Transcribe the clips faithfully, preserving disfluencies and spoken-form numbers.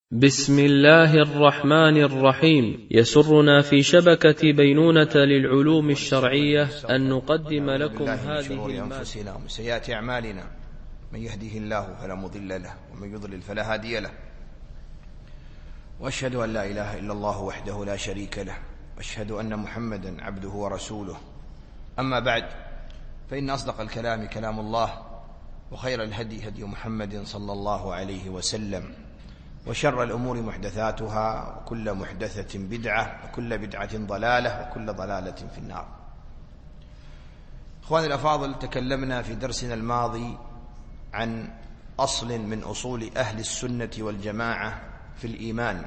بسم الله الرحمن الرحيم. يسرنا في شبكة بينونة للعلوم الشرعية أن نقدم لكم هذه المادة. ومن سيئات أعمالنا من يهده الله فلا مضل له ومن يضلل فلا هادي له، وأشهد أن لا إله إلا الله وحده لا شريك له، وأشهد أن محمدا عبده ورسوله. أما بعد، فإن أصدق الكلام كلام الله، وخير الهدي هدي محمد صلى الله عليه وسلم، وشر الأمور محدثاتها، وكل محدثة بدعة، وكل بدعة ضلالة، وكل ضلالة في النار. إخواني الأفاضل، تكلمنا في درسنا الماضي عن أصل من أصول أهل السنة والجماعة في الإيمان،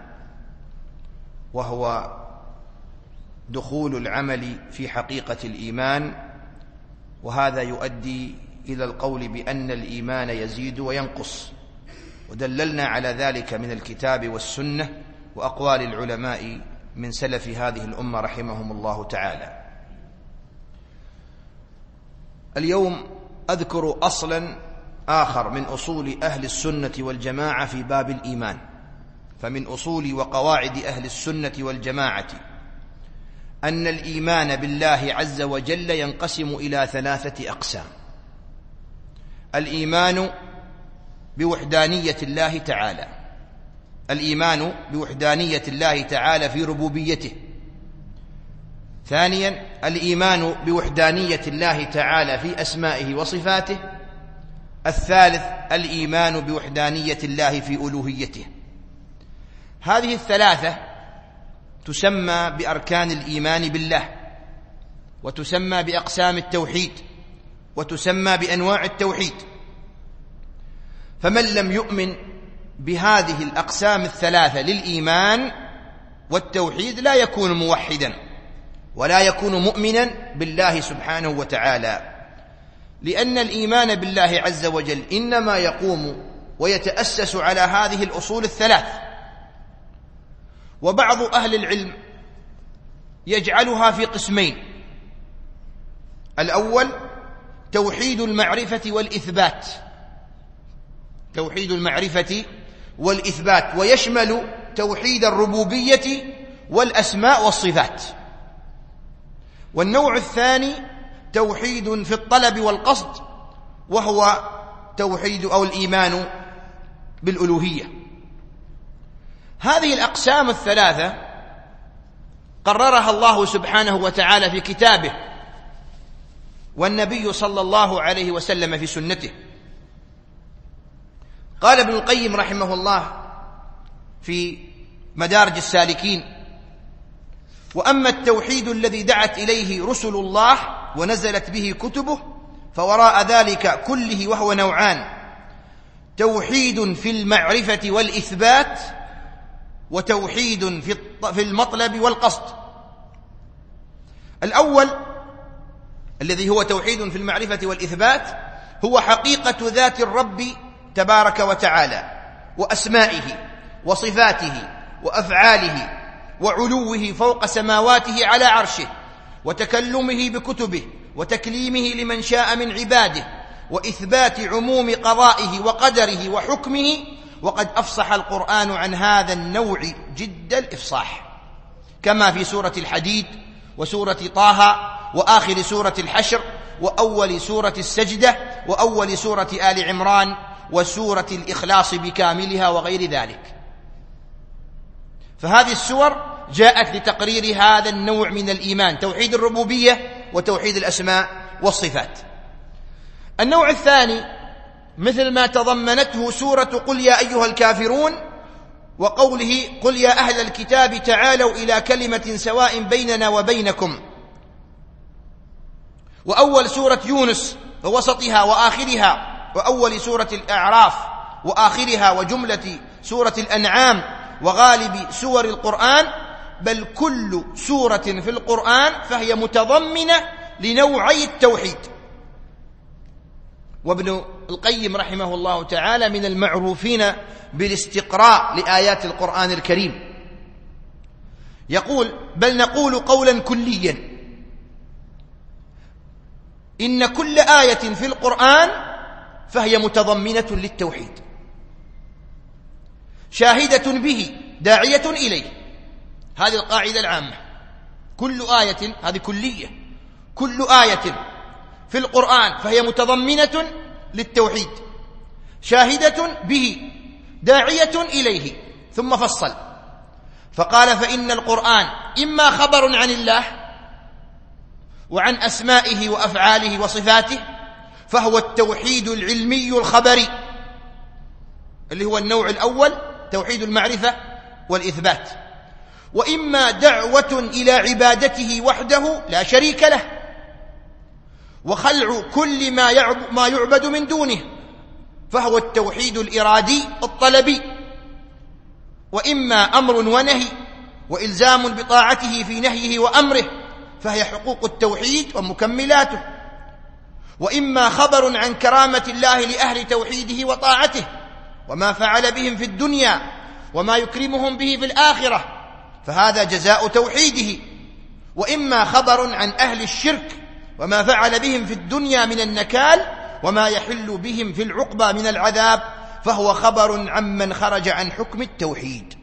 وهو دخول العمل في حقيقة الإيمان، وهذا يؤدي إلى القول بأن الإيمان يزيد وينقص، ودللنا على ذلك من الكتاب والسنة وأقوال العلماء من سلف هذه الأمة رحمهم الله تعالى. اليوم أذكر أصلا آخر من أصول أهل السنة والجماعة في باب الإيمان. فمن أصول وقواعد أهل السنة والجماعة أن الإيمان بالله عز وجل ينقسم إلى ثلاثة أقسام: الإيمان بوحدانية الله تعالى، الإيمان بوحدانية الله تعالى في ربوبيته. ثانيا، الإيمان بوحدانية الله تعالى في أسمائه وصفاته. الثالث، الإيمان بوحدانية الله في ألوهيته. هذه الثلاثة تسمى بأركان الإيمان بالله، وتسمى بأقسام التوحيد، وتسمى بأنواع التوحيد. فمن لم يؤمن بهذه الأقسام الثلاثة للإيمان والتوحيد لا يكون موحدا، ولا يكون مؤمنا بالله سبحانه وتعالى، لأن الإيمان بالله عز وجل إنما يقوم ويتأسس على هذه الأصول الثلاث. وبعض أهل العلم يجعلها في قسمين: الأول توحيد المعرفة والإثبات، توحيد المعرفة والإثبات، ويشمل توحيد الربوبية والأسماء والصفات. والنوع الثاني توحيد في الطلب والقصد، وهو توحيد أو الإيمان بالألوهية. هذه الأقسام الثلاثة قررها الله سبحانه وتعالى في كتابه، والنبي صلى الله عليه وسلم في سنته. قال ابن القيم رحمه الله في مدارج السالكين: وأما التوحيد الذي دعت إليه رسل الله ونزلت به كتبه فوراء ذلك كله وهو نوعان: توحيد في المعرفة والإثبات، وتوحيد في المطلب والقصد. الأول الذي هو توحيد في المعرفة والإثبات هو حقيقة ذات الرب تبارك وتعالى، وأسمائه وصفاته وأفعاله، وعلوه فوق سماواته على عرشه، وتكلمه بكتبه، وتكليمه لمن شاء من عباده، وإثبات عموم قضائه وقدره وحكمه. وقد أفصح القرآن عن هذا النوع جد الإفصاح، كما في سورة الحديد، وسورة طه، وآخر سورة الحشر، وأول سورة السجدة، وأول سورة آل عمران، وسورة الإخلاص بكاملها، وغير ذلك. فهذه السور جاءت لتقرير هذا النوع من الإيمان: توحيد الربوبية وتوحيد الأسماء والصفات. النوع الثاني مثل ما تضمنته سورة قل يا أيها الكافرون، وقوله قل يا أهل الكتاب تعالوا إلى كلمة سواء بيننا وبينكم، وأول سورة يونس ووسطها وآخرها، وأول سورة الأعراف وآخرها، وجملة سورة الأنعام، وغالب سور القرآن، بل كل سورة في القرآن فهي متضمنة لنوعي التوحيد. وابن القيم رحمه الله تعالى من المعروفين بالاستقراء لآيات القرآن الكريم يقول: بل نقول قولا كليا إن كل آية في القرآن فهي متضمنة للتوحيد، شاهدة به داعية إليه. هذه القاعدة العامة. كل آية، هذه كلية، كل آية في القرآن فهي متضمنة للتوحيد، شاهدة به داعية إليه. ثم فصل فقال فإن القرآن إما خبر عن الله وعن أسمائه وأفعاله وصفاته، فهو التوحيد العلمي الخبري اللي هو النوع الأول، توحيد المعرفة والإثبات، وإما دعوة إلى عبادته وحده لا شريك له، وخلع كل ما يعبد من دونه، فهو التوحيد الإرادي الطلبي، وإما أمر ونهي وإلزام بطاعته في نهيه وأمره، فهي حقوق التوحيد ومكملاته، وإما خبر عن كرامة الله لأهل توحيده وطاعته وما فعل بهم في الدنيا وما يكرمهم به في الآخرة، فهذا جزاء توحيده، وإما خبر عن أهل الشرك وما فعل بهم في الدنيا من النكال وما يحل بهم في العقبى من العذاب، فهو خبر عمن خرج عن حكم التوحيد.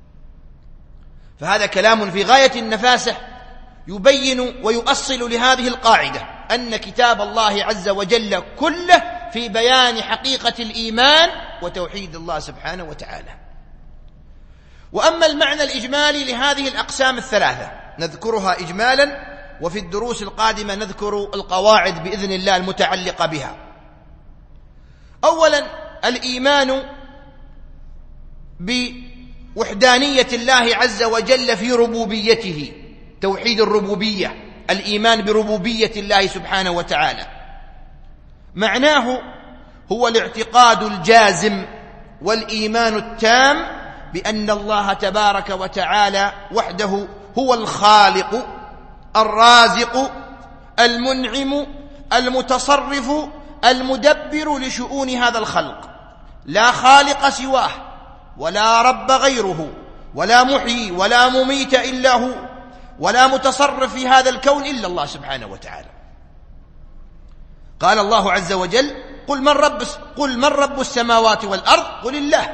فهذا كلام في غاية النفاسة يبين ويؤصل لهذه القاعدة، أن كتاب الله عز وجل كله في بيان حقيقة الإيمان وتوحيد الله سبحانه وتعالى. وأما المعنى الإجمالي لهذه الأقسام الثلاثة نذكرها إجمالا، وفي الدروس القادمة نذكر القواعد بإذن الله المتعلقة بها. أولا الإيمان بوحدانية الله عز وجل في ربوبيته، توحيد الربوبية، الإيمان بربوبية الله سبحانه وتعالى. معناه هو الاعتقاد الجازم والإيمان التام بأن الله تبارك وتعالى وحده هو الخالق الرازق المنعم المتصرف المدبر لشؤون هذا الخلق، لا خالق سواه ولا رب غيره ولا محيي ولا مميت إلا هو، ولا متصرف في هذا الكون إلا الله سبحانه وتعالى. قال الله عز وجل قل من رب, قل من رب السماوات والأرض قل الله.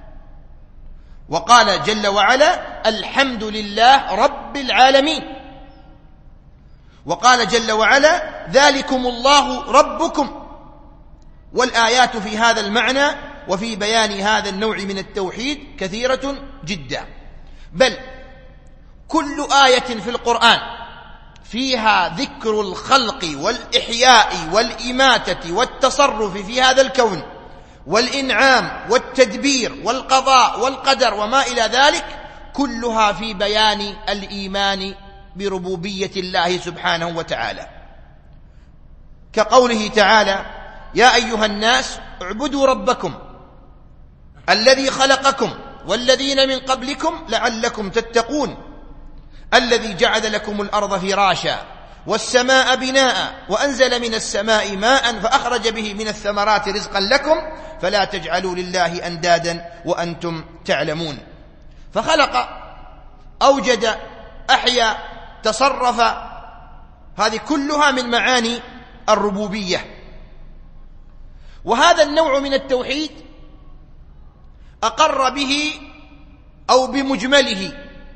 وقال جل وعلا الحمد لله رب العالمين. وقال جل وعلا ذلكم الله ربكم. والآيات في هذا المعنى وفي بيان هذا النوع من التوحيد كثيرة جدا، بل كل آية في القرآن فيها ذكر الخلق والإحياء والإماتة والتصرف في هذا الكون والإنعام والتدبير والقضاء والقدر وما إلى ذلك، كلها في بيان الإيمان بربوبية الله سبحانه وتعالى، كقوله تعالى يا أيها الناس اعبدوا ربكم الذي خلقكم والذين من قبلكم لعلكم تتقون الذي جعل لكم الأرض فراشا والسماء بناء وأنزل من السماء ماء فأخرج به من الثمرات رزقا لكم فلا تجعلوا لله أندادا وأنتم تعلمون. فخلق، أوجد، أحيا، تصرف، هذه كلها من معاني الربوبية. وهذا النوع من التوحيد أقر به أو بمجمله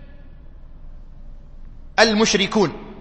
المشركون،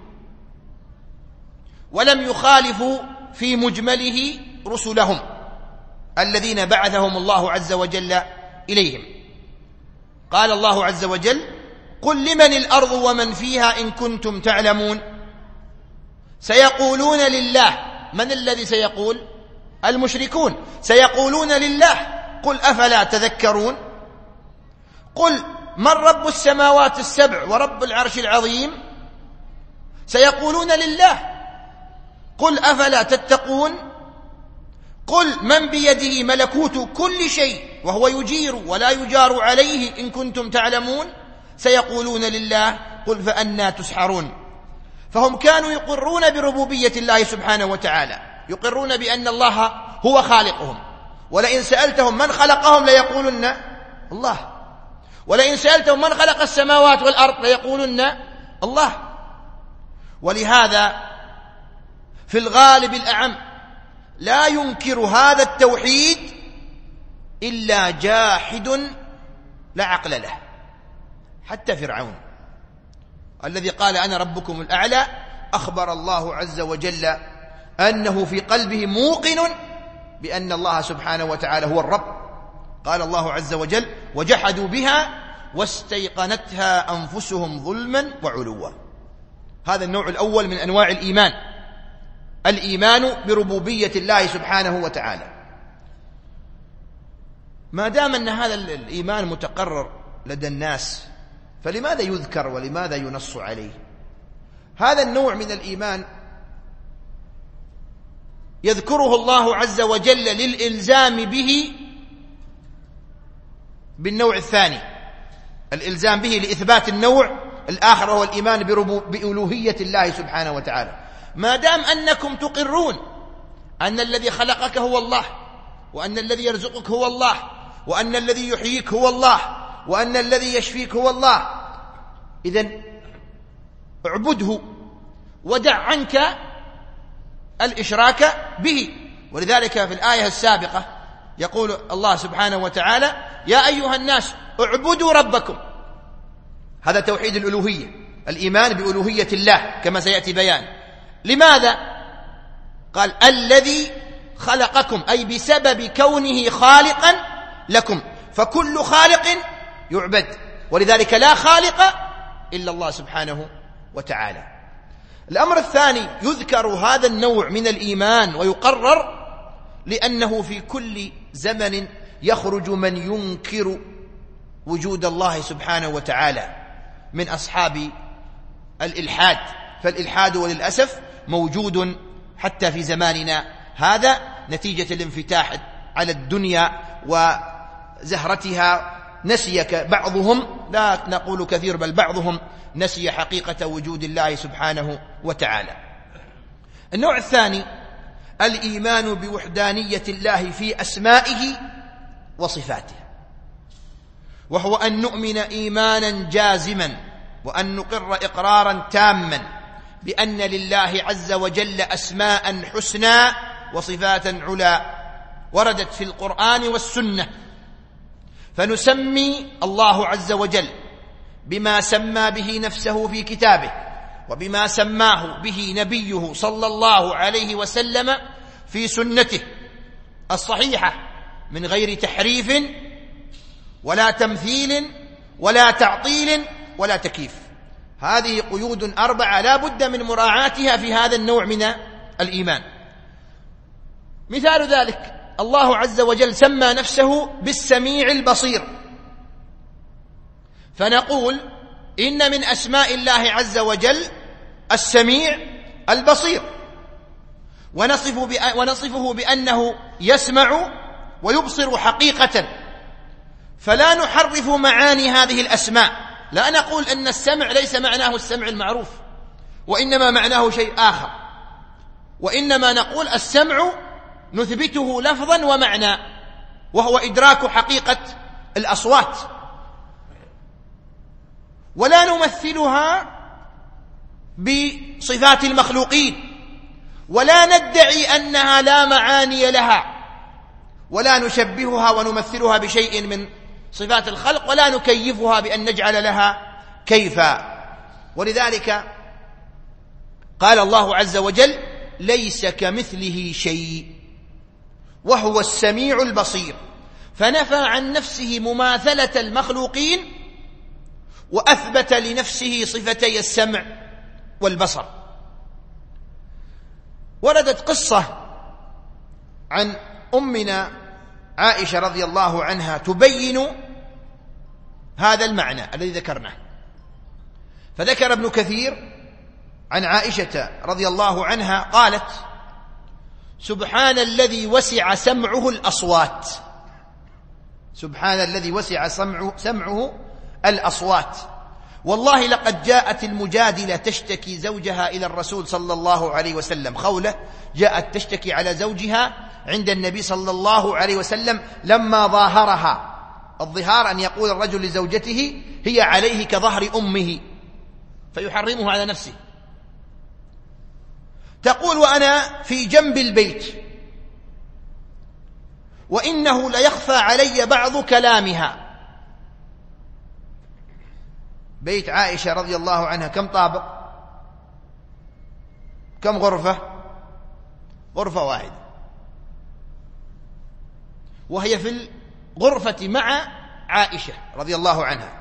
ولم يخالفوا في مجمله رسلهم الذين بعثهم الله عز وجل إليهم. قال الله عز وجل قل لمن الأرض ومن فيها إن كنتم تعلمون سيقولون لله. من الذي سيقول؟ المشركون سيقولون لله. قل أفلا تذكرون؟ قل من رب السماوات السبع ورب العرش العظيم؟ سيقولون لله. قل أفلا تتقون؟ قل من بيده ملكوت كل شيء وهو يجير ولا يجار عليه إن كنتم تعلمون؟ سيقولون لله. قل فأنى تسحرون؟ فهم كانوا يقرون بربوبية الله سبحانه وتعالى، يقرون بأن الله هو خالقهم، ولئن سألتهم من خلقهم ليقولن الله، ولئن سألتهم من خلق السماوات والأرض ليقولن الله. ولهذا في الغالب الأعم لا ينكر هذا التوحيد إلا جاحد لا عقل له. حتى فرعون الذي قال أنا ربكم الأعلى أخبر الله عز وجل أنه في قلبه موقن بأن الله سبحانه وتعالى هو الرب. قال الله عز وجل وجحدوا بها واستيقنتها أنفسهم ظلما وعلوا. هذا النوع الأول من أنواع الإيمان، الإيمان بربوبية الله سبحانه وتعالى. ما دام أن هذا الإيمان متقرر لدى الناس فلماذا يذكر ولماذا ينص عليه؟ هذا النوع من الإيمان يذكره الله عز وجل للإلزام به بالنوع الثاني، الإلزام به لإثبات النوع الآخر وهو الإيمان بألوهية الله سبحانه وتعالى. ما دام أنكم تقرون أن الذي خلقك هو الله، وأن الذي يرزقك هو الله، وأن الذي يحييك هو الله، وأن الذي يشفيك هو الله، إذن اعبده ودع عنك الإشراك به. ولذلك في الآية السابقة يقول الله سبحانه وتعالى يا أيها الناس اعبدوا ربكم. هذا توحيد الألوهية، الإيمان بألوهية الله كما سيأتي بيان. لماذا؟ قال الذي خلقكم، أي بسبب كونه خالقا لكم، فكل خالق يعبد، ولذلك لا خالق إلا الله سبحانه وتعالى. الأمر الثاني يذكر هذا النوع من الإيمان ويقرر لأنه في كل زمن يخرج من ينكر وجود الله سبحانه وتعالى من أصحاب الإلحاد، فالإلحاد وللأسف موجود حتى في زماننا هذا نتيجة الانفتاح على الدنيا وزهرتها. نسي بعضهم، لا نقول كثير بل بعضهم، نسي حقيقة وجود الله سبحانه وتعالى. النوع الثاني الإيمان بوحدانية الله في أسمائه وصفاته، وهو أن نؤمن إيمانا جازما وأن نقر إقرارا تاما بأن لله عز وجل أسماء حسنى وصفات علا وردت في القرآن والسنة، فنسمي الله عز وجل بما سمى به نفسه في كتابه، وبما سماه به نبيه صلى الله عليه وسلم في سنته الصحيحة من غير تحريف ولا تمثيل ولا تعطيل ولا تكييف. هذه قيود أربعة لا بد من مراعاتها في هذا النوع من الإيمان. مثال ذلك الله عز وجل سمى نفسه بالسميع البصير، فنقول إن من أسماء الله عز وجل السميع البصير، ونصف ونصفه بأنه يسمع ويبصر حقيقة، فلا نحرف معاني هذه الأسماء. لا نقول أن السمع ليس معناه السمع المعروف وإنما معناه شيء آخر، وإنما نقول السمع نثبته لفظا ومعنى، وهو إدراك حقيقة الأصوات، ولا نمثلها بصفات المخلوقين، ولا ندعي أنها لا معاني لها، ولا نشبهها ونمثلها بشيء من صفات الخلق، ولا نكيفها بأن نجعل لها كيفا. ولذلك قال الله عز وجل ليس كمثله شيء وهو السميع البصير، فنفى عن نفسه مماثلة المخلوقين وأثبت لنفسه صفتي السمع والبصر. وردت قصة عن أمنا عائشة رضي الله عنها تبين هذا المعنى الذي ذكرناه. فذكر ابن كثير عن عائشة رضي الله عنها قالت سبحان الذي وسع سمعه الأصوات، سبحان الذي وسع سمعه, سمعه الأصوات، والله لقد جاءت المجادلة تشتكي زوجها إلى الرسول صلى الله عليه وسلم. خولة جاءت تشتكي على زوجها عند النبي صلى الله عليه وسلم لما ظاهرها. الظهار أن يقول الرجل لزوجته هي عليه كظهر أمه فيحرمه على نفسه. تقول وأنا في جنب البيت وإنه ليخفى علي بعض كلامها، بيت عائشة رضي الله عنها كم طابق؟ كم غرفة؟ غرفة واحدة، وهي في الغرفة مع عائشة رضي الله عنها،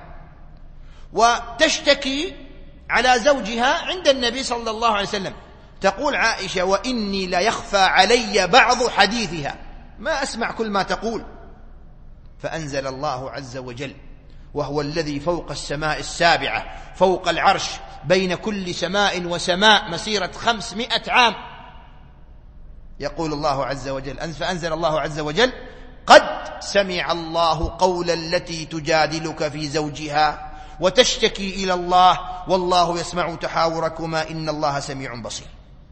وتشتكي على زوجها عند النبي صلى الله عليه وسلم. تقول عائشة: وإني لا يخفى علي بعض حديثها، ما أسمع كل ما تقول. فأنزل الله عز وجل: وهو الذي فوق السماء السابعة فوق العرش بين كل سماء وسماء مسيرة خمسمائة عام. يقول الله عز وجل، فأنزل الله عز وجل: قد سمع الله قول التي تجادلك في زوجها وتشتكي إلى الله والله يسمع تحاوركما إن الله سميع بصير.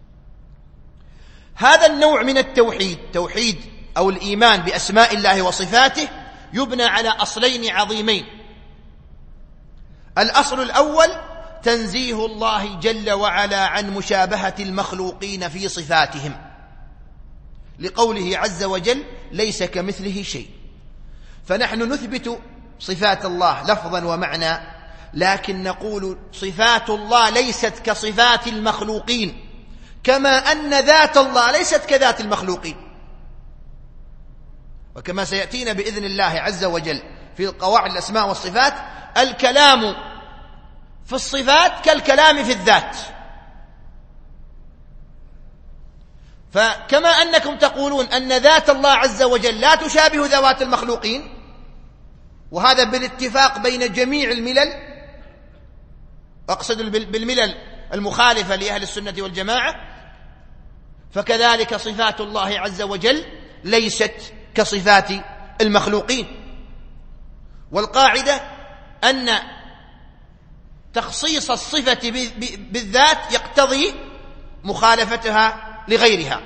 هذا النوع من التوحيد، توحيد أو الإيمان بأسماء الله وصفاته، يبنى على أصلين عظيمين. الأصل الأول تنزيه الله جل وعلا عن مشابهة المخلوقين في صفاتهم، لقوله عز وجل: ليس كمثله شيء. فنحن نثبت صفات الله لفظا ومعنى، لكن نقول صفات الله ليست كصفات المخلوقين، كما أن ذات الله ليست كذات المخلوقين. وكما سيأتينا بإذن الله عز وجل في قواعد الأسماء والصفات، الكلام في الصفات كالكلام في الذات. فكما أنكم تقولون أن ذات الله عز وجل لا تشابه ذوات المخلوقين، وهذا بالاتفاق بين جميع الملل، أقصد بالملل المخالفة لأهل السنة والجماعة، فكذلك صفات الله عز وجل ليست كصفات المخلوقين. والقاعدة أن تخصيص الصفة بالذات يقتضي مخالفتها لغيرها.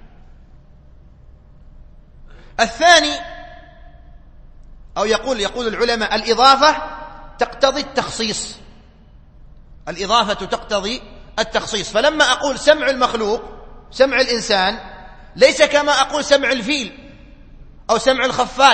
الثاني، أو يقول يقول العلماء: الإضافة تقتضي التخصيص، الإضافة تقتضي التخصيص. فلما أقول سمع المخلوق، سمع الإنسان، ليس كما أقول سمع الفيل أو سمع الخفاش.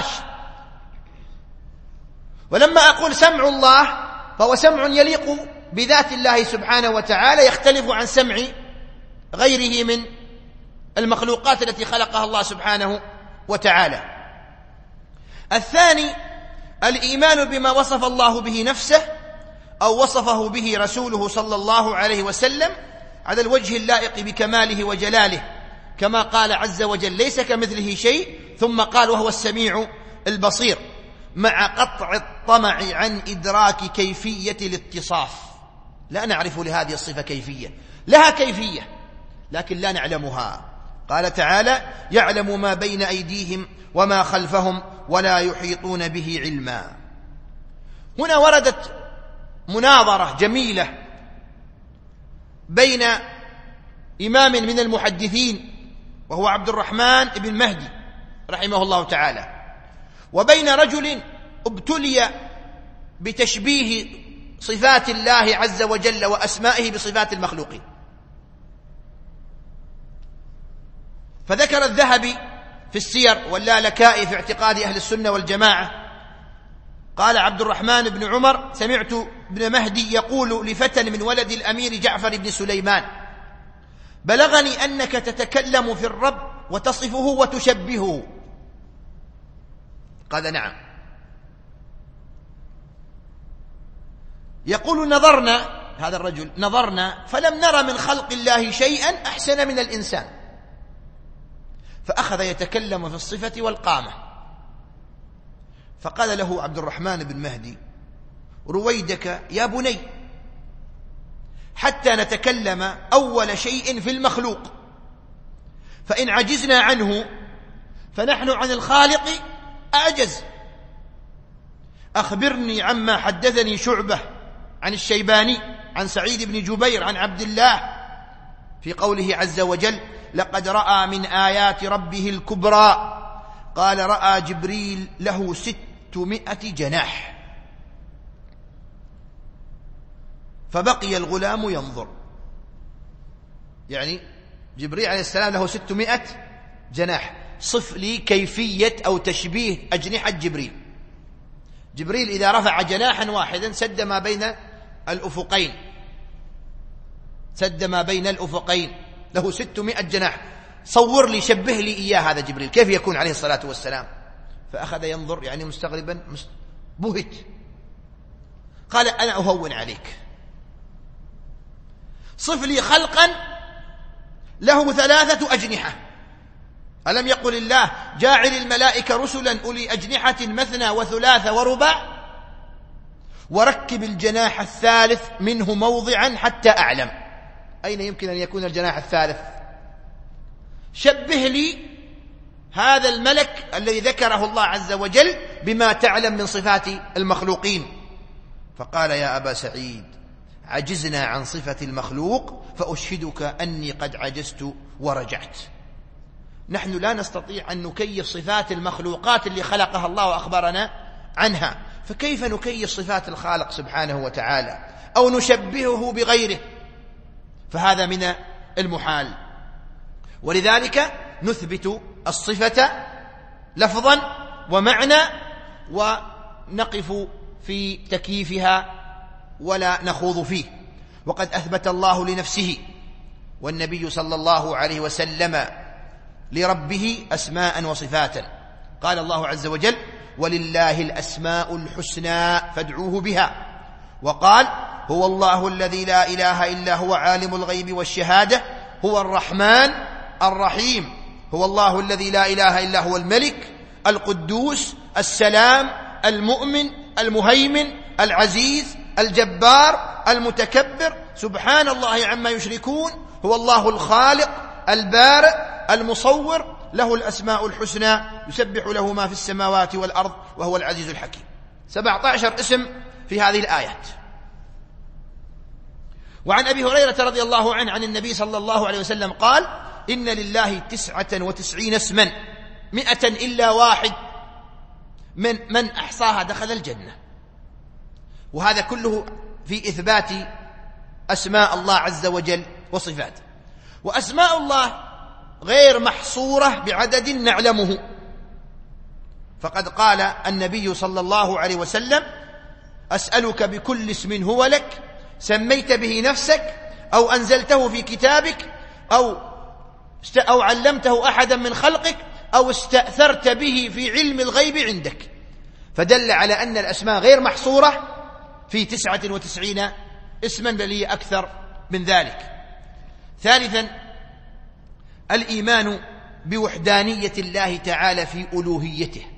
ولما أقول سمع الله فهو سمع يليق بذات الله سبحانه وتعالى، يختلف عن سمع غيره من المخلوقات التي خلقها الله سبحانه وتعالى. الثاني، الإيمان بما وصف الله به نفسه أو وصفه به رسوله صلى الله عليه وسلم على الوجه اللائق بكماله وجلاله، كما قال عز وجل: ليس كمثله شيء، ثم قال: وهو السميع البصير، مع قطع الطمع عن إدراك كيفية الاتصاف. لا نعرف لهذه الصفة كيفية، لها كيفية لكن لا نعلمها. قال تعالى: يعلم ما بين أيديهم وما خلفهم ولا يحيطون به علما. هنا وردت مناظرة جميلة بين إمام من المحدثين وهو عبد الرحمن بن مهدي رحمه الله تعالى، وبين رجل ابتلي بتشبيه صفات الله عز وجل وأسمائه بصفات المخلوقين. فذكر الذهبي في السير واللالكائي في اعتقاد أهل السنة والجماعة، قال عبد الرحمن بن عمر: سمعت ابن مهدي يقول لفتى من ولد الأمير جعفر بن سليمان: بلغني أنك تتكلم في الرب وتصفه وتشبهه. قال: نعم. يقول: نظرنا، هذا الرجل نظرنا فلم نرى من خلق الله شيئا أحسن من الإنسان. فأخذ يتكلم في الصفة والقامة، فقال له عبد الرحمن بن مهدي: رويدك يا بني، حتى نتكلم أول شيء في المخلوق، فإن عجزنا عنه فنحن عن الخالق أعجز. أخبرني عما حدثني شعبة عن الشيباني عن سعيد بن جبير عن عبد الله في قوله عز وجل: لقد رأى من آيات ربه الكبرى. قال: رأى جبريل له ستمائة جناح. فبقي الغلام ينظر، يعني جبريل عليه السلام له ستمائة جناح. صف لي كيفية أو تشبيه أجنحة جبريل. جبريل إذا رفع جناحا واحدا سد ما بين الأفقين، سد ما بين الأفقين، له ستمائة جناح. صور لي، شبه لي إياه هذا جبريل كيف يكون عليه الصلاة والسلام. فأخذ ينظر يعني مستغربا بهت. قال أنا أهون عليك، صف لي خلقا له ثلاثة أجنحة. ألم يقل الله جاعل الملائكة رسلا أولي أجنحة مثنى وثلاث ورباع، وركب الجناح الثالث منه موضعا حتى أعلم. أين يمكن أن يكون الجناح الثالث؟ شبه لي هذا الملك الذي ذكره الله عز وجل بما تعلم من صفات المخلوقين. فقال يا أبا سعيد عجزنا عن صفة المخلوق، فأشهدك أني قد عجزت ورجعت. نحن لا نستطيع أن نكيف صفات المخلوقات اللي خلقها الله وأخبرنا عنها، فكيف نكيف صفات الخالق سبحانه وتعالى أو نشبهه بغيره؟ فهذا من المحال. ولذلك نثبت الصفة لفظا ومعنى، ونقف في تكييفها ولا نخوض فيه. وقد أثبت الله لنفسه والنبي صلى الله عليه وسلم لربه أسماء وصفاتا. قال الله عز وجل ولله الأسماء الحسنى فادعوه بها. وقال هو الله الذي لا إله إلا هو عالم الغيب والشهادة هو الرحمن الرحيم. هو الله الذي لا إله إلا هو الملك القدوس السلام المؤمن المهيمن العزيز الجبار المتكبر سبحان الله عما يشركون. هو الله الخالق البارئ المصور، له الأسماء الحسنى يسبح له ما في السماوات والأرض وهو العزيز الحكيم. سبعة عشر اسم في هذه الآيات. وعن أبي هريرة رضي الله عنه عن النبي صلى الله عليه وسلم قال إن لله تسعة وتسعين اسما مئة إلا واحد من من أحصاها دخل الجنة. وهذا كله في إثبات أسماء الله عز وجل وصفاته. وأسماء الله غير محصورة بعدد نعلمه، فقد قال النبي صلى الله عليه وسلم أسألك بكل اسم هو لك سميت به نفسك أو أنزلته في كتابك أو أو علمته أحدا من خلقك أو استأثرت به في علم الغيب عندك. فدل على أن الأسماء غير محصورة في تسعة وتسعين اسما، بل هي أكثر من ذلك. ثالثا الإيمان بوحدانية الله تعالى في ألوهيته،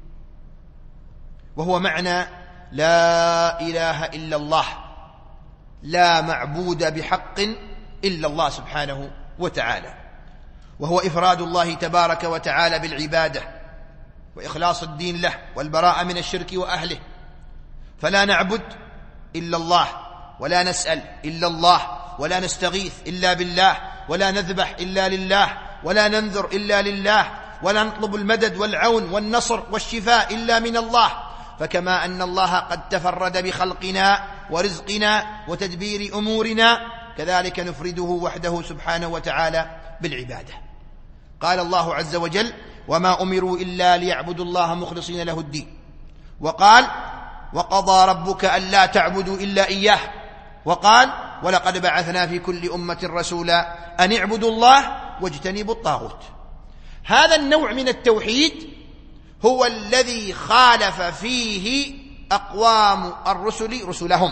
وهو معنى لا إله إلا الله، لا معبود بحق إلا الله سبحانه وتعالى، وهو إفراد الله تبارك وتعالى بالعبادة وإخلاص الدين له والبراءة من الشرك وأهله. فلا نعبد إلا الله، ولا نسأل إلا الله، ولا نستغيث إلا بالله، ولا نذبح إلا لله، ولا ننذر إلا لله، ولا نطلب المدد والعون والنصر والشفاء إلا من الله. فكما أن الله قد تفرد بخلقنا ورزقنا وتدبير أمورنا، كذلك نفرده وحده سبحانه وتعالى بالعبادة. قال الله عز وجل وما أمروا إلا ليعبدوا الله مخلصين له الدين. وقال وقضى ربك ألا تعبدوا إلا إياه. وقال ولقد بعثنا في كل أمة رسولا أن اعبدوا الله واجتنبوا الطاغوت. هذا النوع من التوحيد هو الذي خالف فيه أقوام الرسل رسلهم.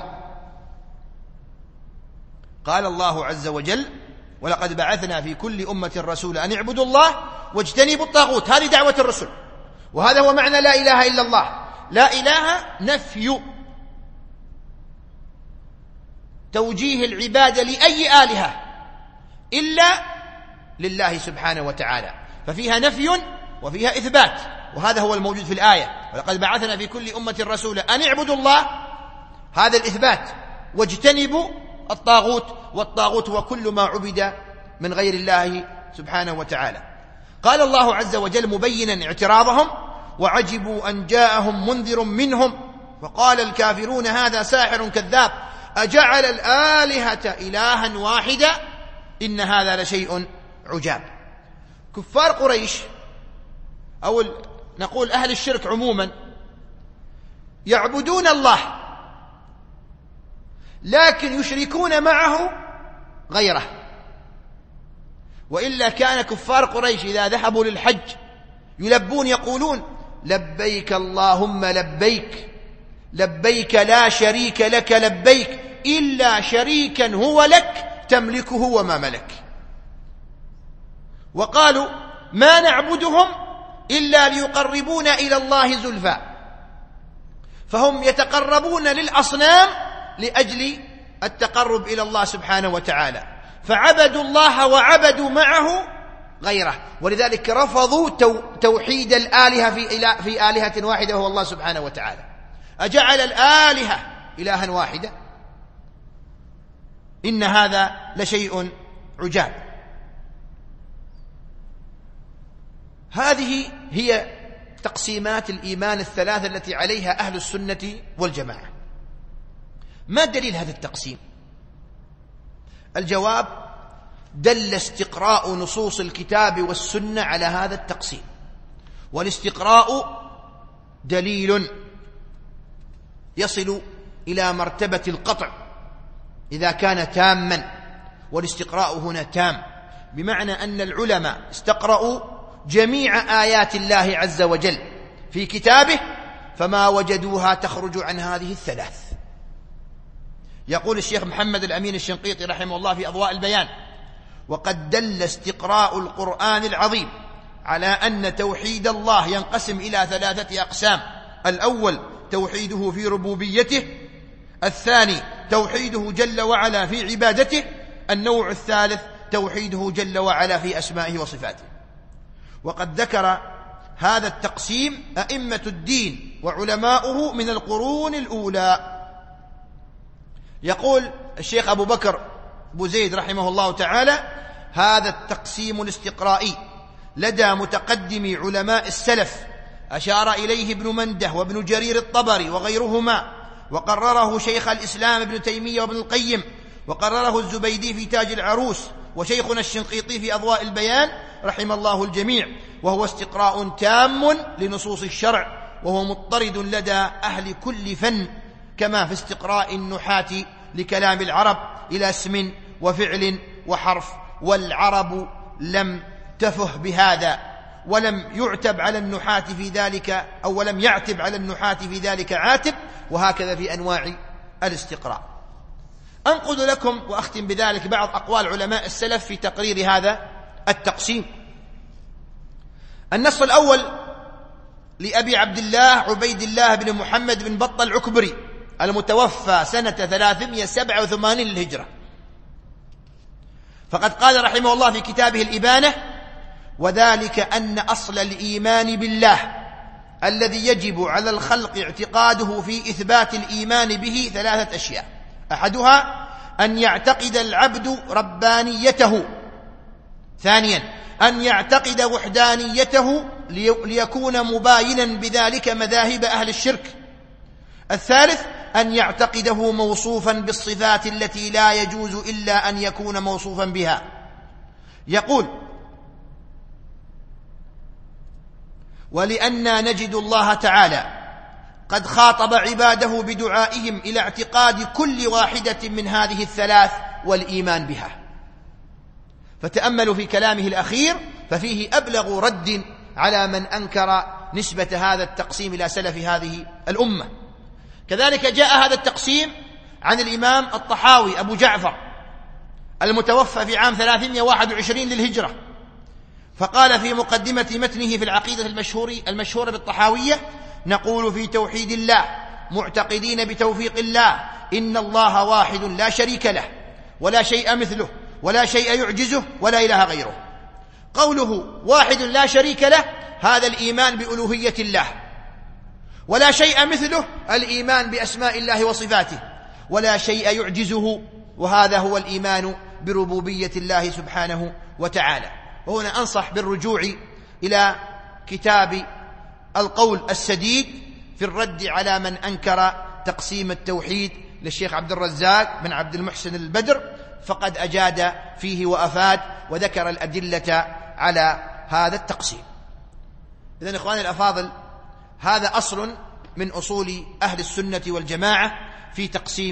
قال الله عز وجل ولقد بعثنا في كل أمة رسولا أن اعبدوا الله واجتنبوا الطاغوت. هذه دعوة الرسل، وهذا هو معنى لا إله إلا الله. لا إله نفي توجيه العبادة لأي آلهة إلا لله سبحانه وتعالى، ففيها نفي وفيها إثبات، وهذا هو الموجود في الآية ولقد بعثنا في كل أمة رسولا أن اعبدوا الله، هذا الإثبات، واجتنبوا الطاغوت، والطاغوت هو كل ما عبد من غير الله سبحانه وتعالى. قال الله عز وجل مبينا اعتراضهم وعجبوا أن جاءهم منذر منهم وقال الكافرون هذا ساحر كذاب أجعل الآلهة إلها واحدا إن هذا لشيء عجاب. كفار قريش أو نقول أهل الشرك عموما يعبدون الله، لكن يشركون معه غيره. وإلا كان كفار قريش إذا ذهبوا للحج يلبون يقولون لبيك اللهم لبيك لبيك لا شريك لك لبيك إلا شريكا هو لك تملكه وما ملك. وقالوا ما نعبدهم إلا ليقربونا إلى الله زلفى، فهم يتقربون للأصنام لأجل التقرب إلى الله سبحانه وتعالى، فعبدوا الله وعبدوا معه غيره. ولذلك رفضوا توحيد الآلهة في آلهة واحدة وهو الله سبحانه وتعالى. أجعل الآلهة إلها واحدة؟ إن هذا لشيء عجاب. هذه هي تقسيمات الإيمان الثلاثة التي عليها أهل السنة والجماعة. ما دليل هذا التقسيم؟ الجواب: دل استقراء نصوص الكتاب والسنة على هذا التقسيم، والاستقراء دليل يصل إلى مرتبة القطع إذا كان تاما، والاستقراء هنا تام، بمعنى أن العلماء استقرأوا جميع آيات الله عز وجل في كتابه فما وجدوها تخرج عن هذه الثلاث. يقول الشيخ محمد الأمين الشنقيطي رحمه الله في أضواء البيان: وقد دل استقراء القرآن العظيم على أن توحيد الله ينقسم إلى ثلاثة أقسام: الأول توحيده في ربوبيته، الثاني توحيده جل وعلا في عبادته، النوع الثالث توحيده جل وعلا في أسمائه وصفاته. وقد ذكر هذا التقسيم أئمة الدين وعلماؤه من القرون الأولى. يقول الشيخ أبو بكر أبو زيد رحمه الله تعالى: هذا التقسيم الاستقرائي لدى متقدم علماء السلف أشار إليه ابن منده وابن جرير الطبري وغيرهما، وقرره شيخ الإسلام ابن تيمية وابن القيم، وقرره الزبيدي في تاج العروس، وشيخنا الشنقيطي في أضواء البيان رحم الله الجميع. وهو استقراء تام لنصوص الشرع، وهو مضطرد لدى أهل كل فن، كما في استقراء النحاة لكلام العرب إلى اسم وفعل وحرف، والعرب لم تفه بهذا، ولم يعتب على النحاة في ذلك، أو ولم يعتب على النحاة في ذلك عاتب. وهكذا في أنواع الاستقراء. أنقل لكم وأختم بذلك بعض أقوال علماء السلف في تقرير هذا التقسيم. النص الأول لأبي عبد الله عبيد الله بن محمد بن بطة العكبري المتوفى سنة ثلاثمائة وسبعة وثمانين للهجرة، فقد قال رحمه الله في كتابه الإبانة: وذلك أن أصل الإيمان بالله الذي يجب على الخلق اعتقاده في إثبات الإيمان به ثلاثة أشياء: أحدها أن يعتقد العبد ربانيته، ثانيا أن يعتقد وحدانيته ليكون مباينا بذلك مذاهب أهل الشرك، الثالث أن يعتقده موصوفا بالصفات التي لا يجوز إلا أن يكون موصوفا بها. يقول: ولأننا نجد الله تعالى قد خاطب عباده بدعائهم إلى اعتقاد كل واحدة من هذه الثلاث والإيمان بها. فتأملوا في كلامه الأخير، ففيه أبلغ رد على من أنكر نسبة هذا التقسيم إلى سلف هذه الأمة. كذلك جاء هذا التقسيم عن الإمام الطحاوي أبو جعفر المتوفى في عام ثلاثمائة وواحد وعشرين للهجرة، فقال في مقدمة متنه في العقيدة المشهورة بالطحاوية: نقول في توحيد الله معتقدين بتوفيق الله إن الله واحد لا شريك له ولا شيء مثله ولا شيء يعجزه ولا إله غيره. قوله واحد لا شريك له هذا الإيمان بألوهية الله، ولا شيء مثله الإيمان بأسماء الله وصفاته، ولا شيء يعجزه وهذا هو الإيمان بربوبية الله سبحانه وتعالى. وهنا أنصح بالرجوع إلى كتاب القول السديد في الرد على من أنكر تقسيم التوحيد للشيخ عبد الرزاق بن عبد المحسن البدر، فقد أجاد فيه وأفاد وذكر الأدلة على هذا التقسيم. إذن إخواني الأفاضل، هذا أصل من أصول أهل السنة والجماعة في تقسيم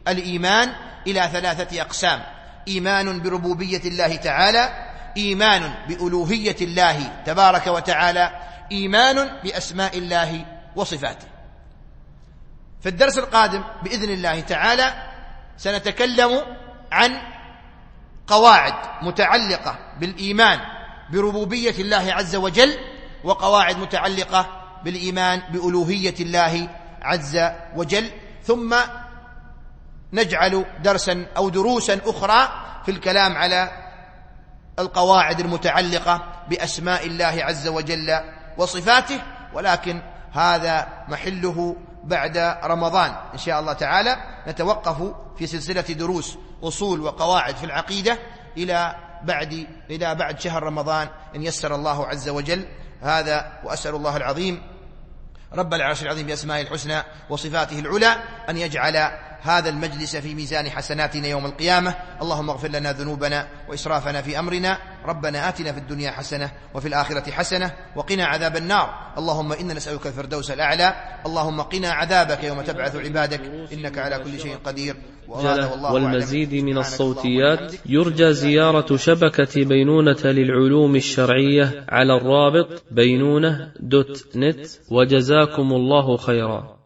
الإيمان إلى ثلاثة أقسام: إيمان بربوبية الله تعالى، إيمان بألوهية الله تبارك وتعالى، إيمان بأسماء الله وصفاته. في الدرس القادم بإذن الله تعالى سنتكلم عن قواعد متعلقة بالإيمان بربوبية الله عز وجل، وقواعد متعلقة بالإيمان بألوهية الله عز وجل، ثم نجعل درسا أو دروسا أخرى في الكلام على القواعد المتعلقة بأسماء الله عز وجل وصفاته، ولكن هذا محله بعد رمضان إن شاء الله تعالى. نتوقف في سلسلة دروس أصول وقواعد في العقيدة إلى بعد إلى بعد شهر رمضان إن يسر الله عز وجل. هذا وأسأل الله العظيم رب العرش العظيم بأسمائه الحسنى وصفاته العلى أن يجعل هذا المجلس في ميزان حسناتنا يوم القيامة. اللهم اغفر لنا ذنوبنا وإسرافنا في أمرنا، ربنا آتنا في الدنيا حسنة وفي الآخرة حسنة وقنا عذاب النار. اللهم إنا نسألك الفردوس الأعلى. اللهم قنا عذابك يوم تبعث عبادك إنك على كل شيء قدير. والمزيد من الصوتيات يرجى زيارة شبكة بينونة للعلوم الشرعية على الرابط بينونة دوت نت. وجزاكم الله خيرا.